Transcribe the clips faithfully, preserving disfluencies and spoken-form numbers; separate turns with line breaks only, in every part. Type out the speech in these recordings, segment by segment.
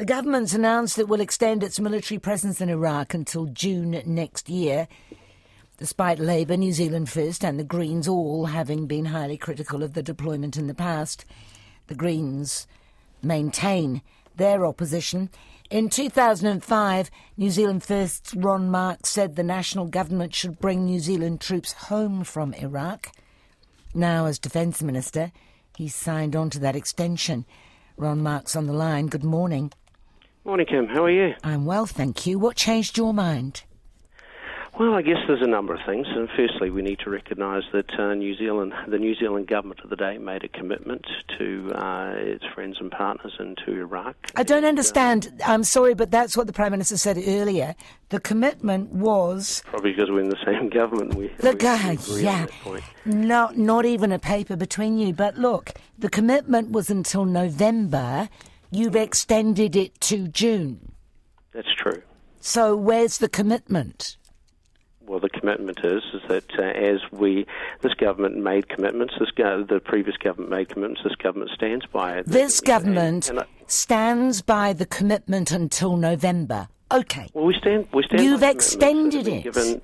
government's announced it will extend its military presence in Iraq until June next year, despite Labour, New Zealand First and the Greens all having been highly critical of the deployment in the past. The Greens maintain their opposition. In two thousand five, New Zealand First's Ron Marks said the national government should bring New Zealand troops home from Iraq. Now, as Defence Minister, he's signed on to that extension. Ron Marks on the line. Good morning.
Morning, Kim. How are you?
I'm well, thank you. What changed your mind?
Well, I guess there's a number of things. And firstly, we need to recognise that uh, New Zealand, the New Zealand government of the day, made a commitment to uh, its friends and partners into Iraq.
I don't
and,
understand. Uh, I'm sorry, but that's what the Prime Minister said earlier. The commitment was...
Probably because we're in the same government. We,
the
we,
guy,
we agree
yeah.
on that point.
Not, not even a paper between you. But look, the commitment was until November. You've extended it to June.
That's true.
So where's the commitment?
Well, the commitment is is that uh, as we, this government made commitments, this go- the previous government made commitments, this government stands by it.
This government
and, and I,
stands by the commitment until November. Okay.
Well, we stand. We stand.
You've
by
extended it.
Given,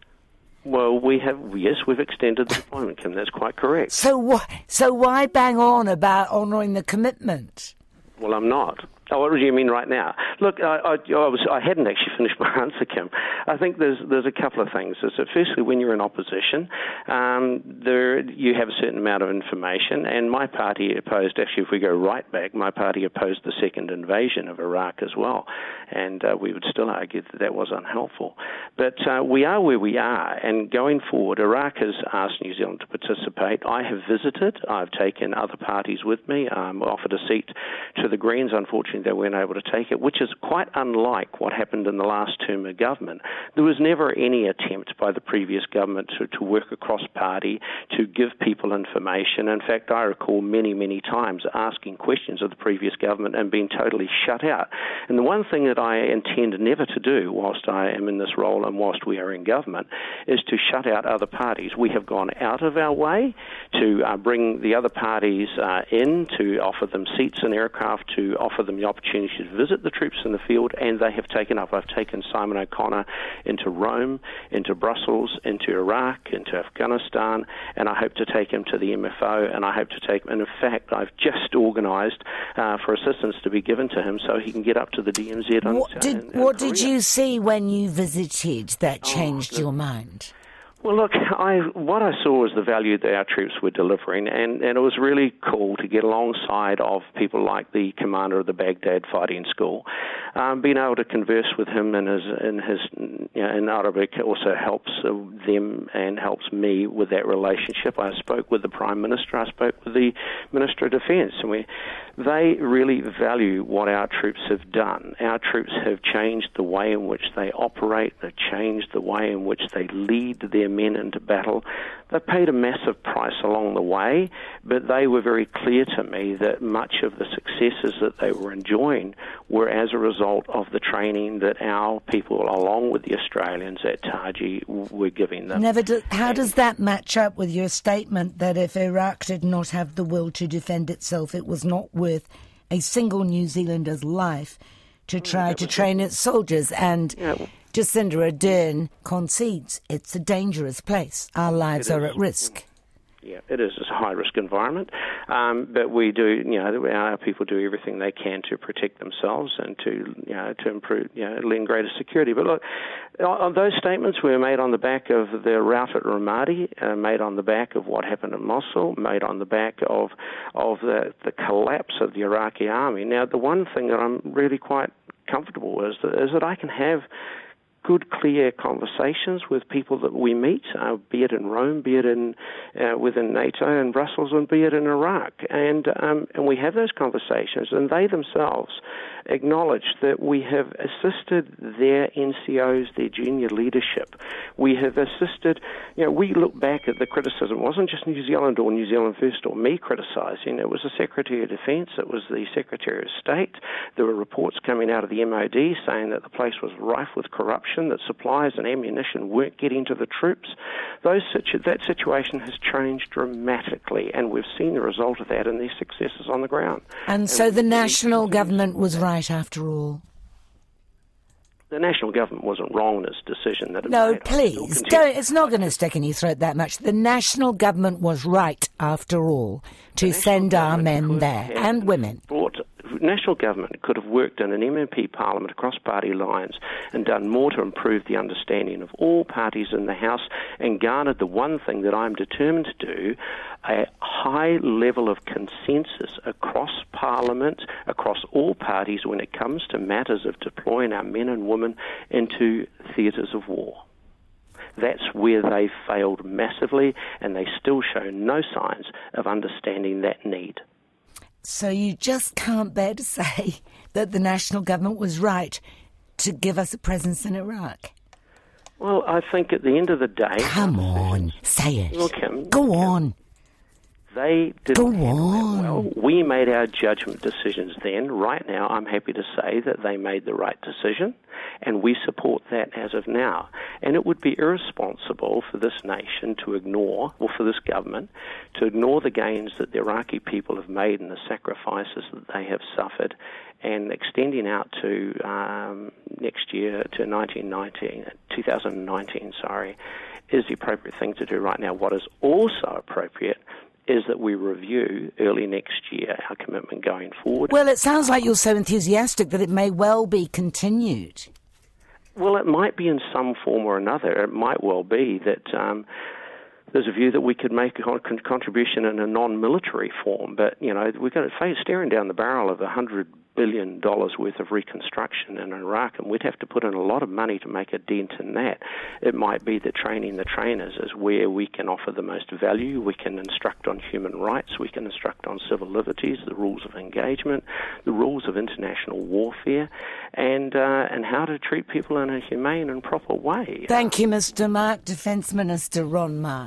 well, we have. Yes, we've extended the deployment, Kim. That's quite correct.
So, wh- so why bang on about honouring the commitment?
Well, I'm not. Oh, what do you mean right now? Look, I, I, I, was, I hadn't actually finished my answer, Kim. I think there's there's a couple of things. Is that firstly, when you're in opposition, um, there you have a certain amount of information, and my party opposed, actually, if we go right back, my party opposed the second invasion of Iraq as well, and uh, we would still argue that that was unhelpful. But uh, we are where we are, and going forward, Iraq has asked New Zealand to participate. I have visited. I've taken other parties with me, um, offered a seat to the Greens, unfortunately, they weren't able to take it, which is quite unlike what happened in the last term of government. There was never any attempt by the previous government to, to work across party, to give people information. In fact, I recall many, many times asking questions of the previous government and being totally shut out. And the one thing that I intend never to do whilst I am in this role and whilst we are in government is to shut out other parties. We have gone out of our way to uh, bring the other parties uh, in, to offer them seats in aircraft, to offer them the opportunity to visit the troops in the field, and they have taken up. I've taken Simon O'Connor into Rome, into Brussels, into Iraq, into Afghanistan, and I hope to take him to the M F O, and I hope to take him. And in fact, I've just organised uh, for assistance to be given to him so he can get up to the D M Z.
What
on,
did,
in, in
what
Korea.
did you see when you visited that changed
oh,
your mind?
Well, look, I, what I saw was the value that our troops were delivering, and, and it was really cool to get alongside of people like the commander of the Baghdad Fighting School. Um, being able to converse with him in his in his you know, in Arabic also helps uh, them and helps me with that relationship. I spoke with the Prime Minister, I spoke with the Minister of Defence, and we, they really value what our troops have done. Our troops have changed the way in which they operate, they've changed the way in which they lead their men into battle. They paid a massive price along the way, but they were very clear to me that much of the successes that they were enjoying were as a result of the training that our people, along with the Australians at Taji, were giving them.
Never do, how does that match up with your statement that if Iraq did not have the will to defend itself, it was not worth a single New Zealander's life to try to train its soldiers? And
yeah.
Jacinda Ardern concedes it's a dangerous place. Our lives are at risk.
Yeah, it is. It's a high-risk environment, um, but we do, you know, our people do everything they can to protect themselves and to, you know, to improve, you know, lend greater security. But look, on those statements were made on the back of the rout at Ramadi, uh, made on the back of what happened in Mosul, made on the back of of the, the collapse of the Iraqi army. Now, the one thing that I'm really quite comfortable with is that, is that I can have good, clear conversations with people that we meet, uh, be it in Rome, be it in uh, within NATO and Brussels, and be it in Iraq. And um, and we have those conversations, and they themselves acknowledge that we have assisted their N C Os, their junior leadership. We have assisted, you know, we look back at the criticism. It wasn't just New Zealand or New Zealand First or me criticising. It was the Secretary of Defence, it was the Secretary of State. There were reports coming out of the M O D saying that the place was rife with corruption, that supplies and ammunition weren't getting to the troops. Those situ- that situation has changed dramatically, and we've seen the result of that in their successes on the ground.
And, and so the national government was right right after all?
The national government wasn't wrong in its decision that it
No,
made.
please, don't, it's not going to stick in your throat that much. The national government was right, after all, to send our men there, and women.
Brought, national government could have worked in an M M P parliament across party lines and done more to improve the understanding of all parties in the House and garnered the one thing that I'm determined to do, a high level of consensus across Parliament, across all parties when it comes to matters of deploying our men and women into theatres of war. That's where they failed massively, and they still show no signs of understanding that need.
So you just can't bear to say that the national government was right to give us a presence in Iraq?
Well, I think at the end of the day...
Come on, say it.
Well, Kim,
Go
Kim,
on.
They didn't
Go
handle
on.
that well. We made our judgment decisions then. Right now, I'm happy to say that they made the right decision, and we support that as of now. And it would be irresponsible for this nation to ignore, or for this government, to ignore the gains that the Iraqi people have made and the sacrifices that they have suffered, and extending out to um, next year, to nineteen nineteen, twenty nineteen, sorry, is the appropriate thing to do right now. What is also appropriate is that we review early next year our commitment going forward.
Well, it sounds like you're so enthusiastic that it may well be continued.
Well, it might be in some form or another. It might well be that um, there's a view that we could make a con- contribution in a non-military form, but, you know, we've got to face staring down the barrel of one hundred billion dollars worth of reconstruction in Iraq, and we'd have to put in a lot of money to make a dent in that. It might be that training the trainers is where we can offer the most value. We can instruct on human rights, we can instruct on civil liberties, the rules of engagement, the rules of international warfare, and uh, and how to treat people in a humane and proper way.
Thank you, Mister Mark. Defence Minister Ron Mark.